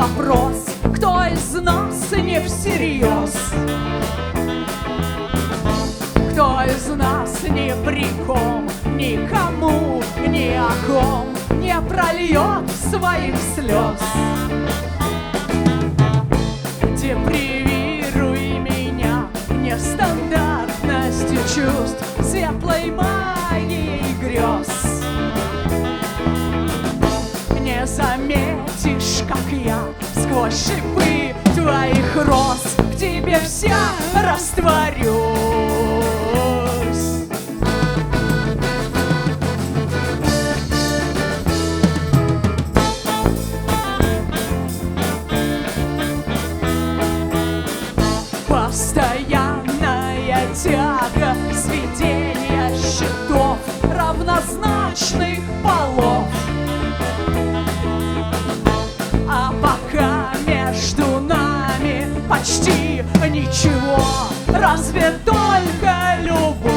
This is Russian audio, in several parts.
вопрос, кто из нас не всерьез, кто из нас ни при ком, никому, ни о ком не прольет своих слез. Депривируй меня нестандартностью чувств, светлой магией грез. Не заметишь, как я сквозь шипы твоих роз в тебе вся растворюсь. Постоянная тяга сведения счетов равнозначных полов. А пока между нами почти ничего, разве только любовь.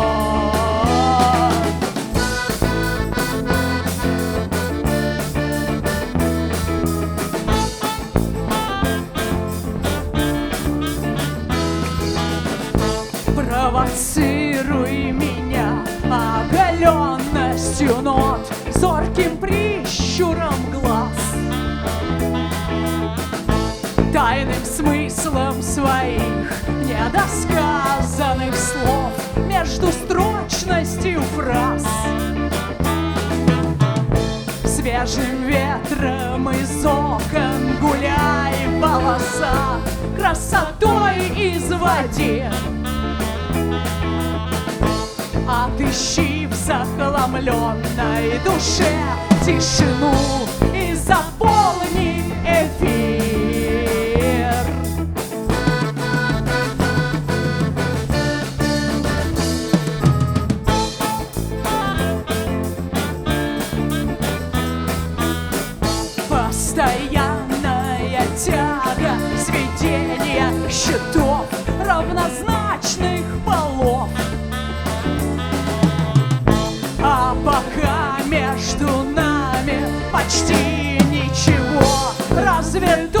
Провоцируй меня оголенностью нот, зорким прищуром глаз, тайным смыслом своих недосказанных слов, между строчностью фраз. Свежим ветром из окон гуляй, волоса, красотой изводи. Отыщи в захламленной душе тишину и заполни эфир. Постоянная тяга сведения счетов равнозначных полов. А пока между нами почти ничего, разве